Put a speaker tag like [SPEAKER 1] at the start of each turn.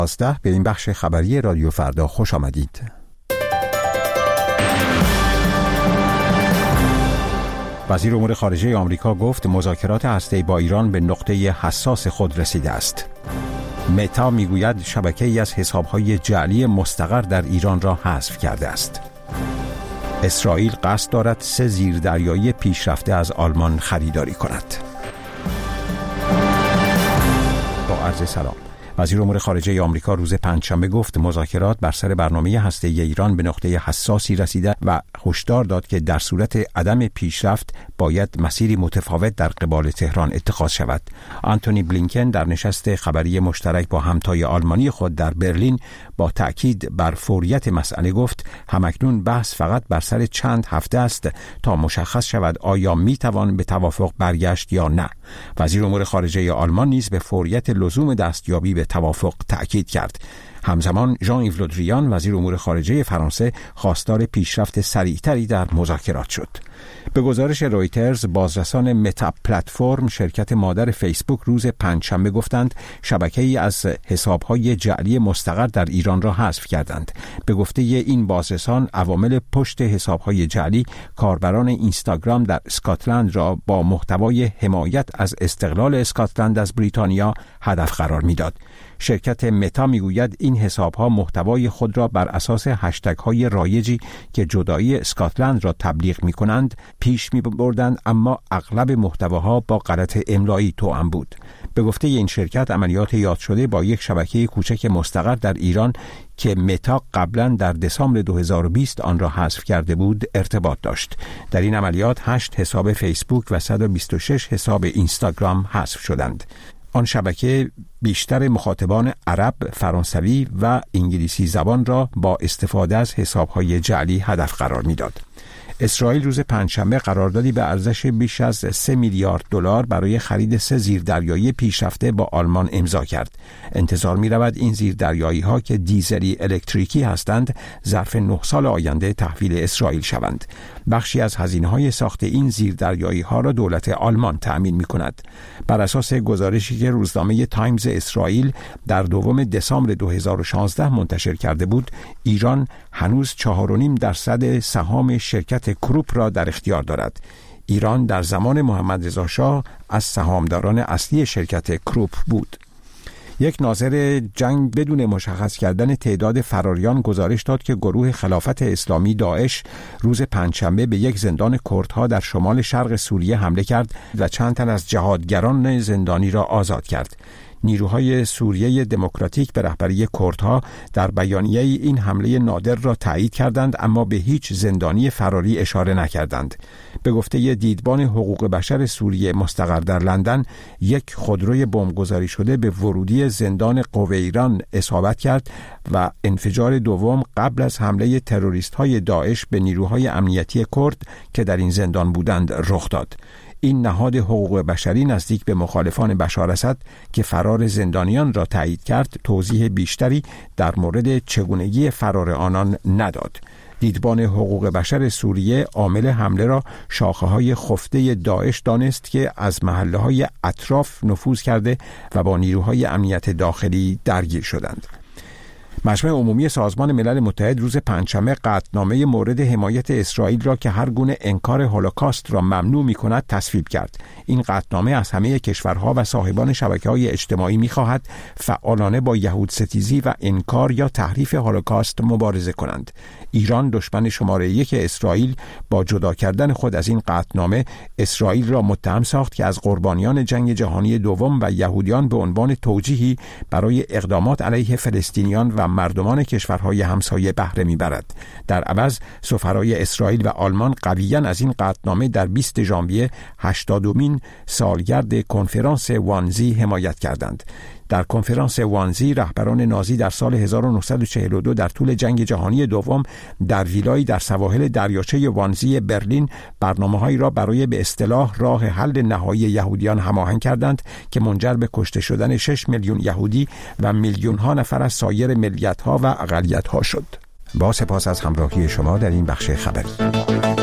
[SPEAKER 1] به این بخش خبری رادیو فردا خوش آمدید. وزیر امور خارجه آمریکا گفت مذاکرات هسته‌ای با ایران به نقطه حساس خود رسیده است. متا میگوید شبکه‌ای از حساب‌های جعلی مستقر در ایران را حذف کرده است. اسرائیل قصد دارد 3 زیردریایی پیشرفته از آلمان خریداری کند. با عرض سلام. وزیر امور خارجه آمریکا روز پنجشنبه گفت مذاکرات بر سر برنامه هسته‌ای ایران به نقطه حساسی رسیده و هشدار داد که در صورت عدم پیشرفت باید مسیری متفاوت در قبال تهران اتخاذ شود. آنتونی بلینکن در نشست خبری مشترک با همتای آلمانی خود در برلین با تأکید بر فوریت مسئله گفت همکنون بحث فقط بر سر چند هفته است تا مشخص شود آیا میتوان به توافق برگشت یا نه. وزیر امور خارجه آلمان نیز به فوریت لزوم دستیابی به توافق تأکید کرد. همزمان ژان ایو له دریان وزیر امور خارجه فرانسه خواستار پیشرفت سریعتری در مذاکرات شد. به گزارش رویترز بازرسان متا پلتفرم شرکت مادر فیسبوک روز پنجشنبه گفتند شبکه‌ای از حساب‌های جعلی مستقر در ایران را حذف کردند. به گفته این بازرسان عوامل پشت حساب‌های جعلی کاربران اینستاگرام در اسکاتلند را با محتوای حمایت از استقلال اسکاتلند از بریتانیا هدف قرار می‌داد. شرکت متا میگوید این حساب‌ها محتوای خود را بر اساس هشتگ‌های رایجی که جدایی اسکاتلند را تبلیغ می‌کنند پیش می‌بردند، اما اغلب محتواها با غلط املایی توأم بود. به گفته این شرکت عملیات یاد شده با یک شبکه کوچک مستقر در ایران که متا قبلا در دسامبر 2020 آن را حذف کرده بود ارتباط داشت. در این عملیات 8 حساب فیسبوک و 126 حساب اینستاگرام حذف شدند. آن شبکه بیشتر مخاطبان عرب، فرانسوی و انگلیسی زبان را با استفاده از حساب‌های جعلی هدف قرار می‌داد. اسرائیل روز پنجشنبه قراردادی به ارزش بیش از 3 میلیارد دلار برای خرید 3 زیردریایی پیشرفته با آلمان امضا کرد. انتظار می‌رود این زیردریایی‌ها که دیزلی الکتریکی هستند ظرف 9 سال آینده تحویل اسرائیل شوند. بخشی از هزینه‌های ساخت این زیردریایی‌ها را دولت آلمان تأمین می‌کند. بر اساس گزارشی که روزنامه تایمز اسرائیل در 2 دسامبر 2016 منتشر کرده بود، ایران هنوز 4.5% سهام شرکت کروپ را در اختیار دارد. ایران در زمان محمد رضا شاه از سهامداران اصلی شرکت کروپ بود. یک ناظر جنگ بدون مشخص کردن تعداد فراریان گزارش داد که گروه خلافت اسلامی داعش روز پنجشنبه به یک زندان کردها در شمال شرق سوریه حمله کرد و چند تن از جهادگران زندانی را آزاد کرد. نیروهای سوریه دموکراتیک به رهبری کردها در بیانیه این حمله نادر را تایید کردند، اما به هیچ زندانی فراری اشاره نکردند. به گفته دیدبان حقوق بشر سوریه مستقر در لندن، یک خودروی بمبگذاری شده به ورودی زندان قویران اصابت کرد و انفجار دوم قبل از حمله تروریست‌های داعش به نیروهای امنیتی کرد که در این زندان بودند رخ داد. این نهاد حقوق بشری نزدیک به مخالفان بشار اسد که فرار زندانیان را تایید کرد توضیح بیشتری در مورد چگونگی فرار آنان نداد. دیدبان حقوق بشر سوریه عامل حمله را شاخه‌های خفته داعش دانست که از محله‌های اطراف نفوذ کرده و با نیروهای امنیت داخلی درگیر شدند. مجمع عمومی سازمان ملل متحد روز پنجشنبه قطعنامه مورد حمایت اسرائیل را که هر گونه انکار هولوکاست را ممنوع می‌کند تصویب کرد. این قطعنامه از همه کشورها و صاحبان شبکه‌های اجتماعی می‌خواهد فعالانه با یهودستیزی و انکار یا تحریف هولوکاست مبارزه کنند. ایران دشمن شماره 1 اسرائیل با جدا کردن خود از این قطعنامه اسرائیل را متهم ساخت که از قربانیان جنگ جهانی دوم و یهودیان به عنوان توجیهی برای اقدامات علیه فلسطینیان و مردمان کشورهای همسایه بهره میبرد. در عوض سفرای اسرائیل و آلمان قویاً از این قطعنامه در 20 ژانویه 80مین سالگرد کنفرانس وانزی حمایت کردند. در کنفرانس وانزی رهبران نازی در سال 1942 در طول جنگ جهانی دوم در ویلایی در سواحل دریاچه وانزی برلین برنامه‌هایی را برای به اصطلاح راه حل نهایی یهودیان هماهنگ کردند که منجر به کشته شدن 6 میلیون یهودی و میلیون‌ها نفر از سایر ملیت‌ها و اقلیت‌ها شد. با سپاس از همراهی شما در این بخش خبری.